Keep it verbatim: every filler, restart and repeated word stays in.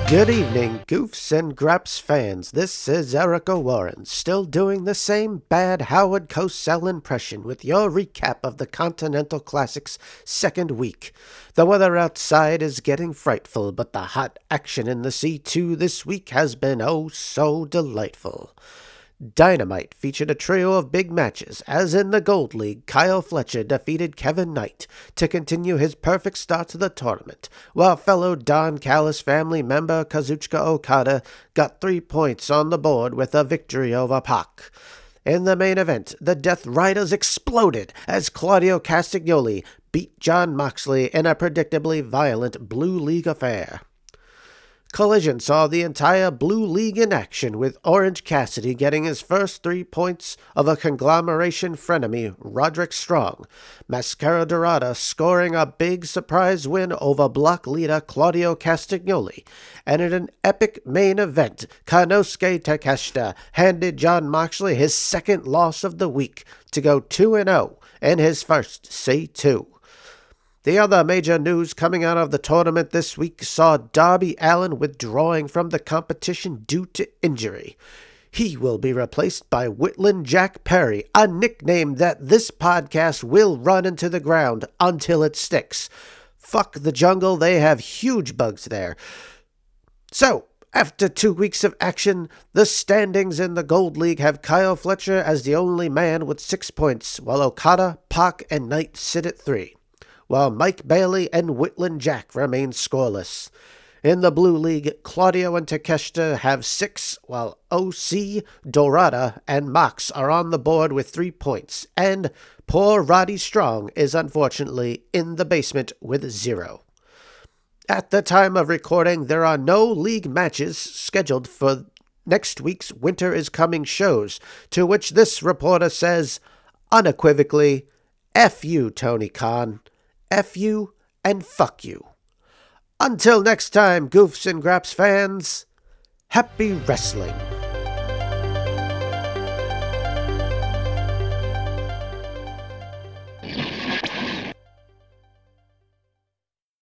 Good evening, Goofs and Graps fans. This is Erica Warren, still doing the same bad Howard Cosell impression with your recap of the Continental Classic's second week. The weather outside is getting frightful, but the hot action in the C two this week has been oh so delightful. Dynamite featured a trio of big matches, as in the Gold League, Kyle Fletcher defeated Kevin Knight to continue his perfect start to the tournament, while fellow Don Callis family member Kazuchika Okada got three points on the board with a victory over Pac. In the main event, the Death Riders exploded as Claudio Castagnoli beat Jon Moxley in a predictably violent Blue League affair. Collision saw the entire Blue League in action, with Orange Cassidy getting his first three points of a conglomeration frenemy, Roderick Strong, Mascara Dorada scoring a big surprise win over block leader Claudio Castagnoli, and in an epic main event, Konosuke Takeshita handed Jon Moxley his second loss of the week to go two and oh in his first C two. The other major news coming out of the tournament this week saw Darby Allin withdrawing from the competition due to injury. He will be replaced by Whitland Jack Perry, a nickname that this podcast will run into the ground until it sticks. Fuck the jungle, they have huge bugs there. So, after two weeks of action, the standings in the Gold League have Kyle Fletcher as the only man with six points, while Okada, Pac, and Knight sit at three, while Mike Bailey and Whitland Jack remain scoreless. In the Blue League, Claudio and Takeshita have six, while O C, Dorada, and Mox are on the board with three points, and poor Roddy Strong is unfortunately in the basement with zero. At the time of recording, there are no league matches scheduled for next week's Winter is Coming shows, to which this reporter says, unequivocally, F you, Tony Khan. F you and fuck you. Until next time, Goofs and Graps fans, happy wrestling.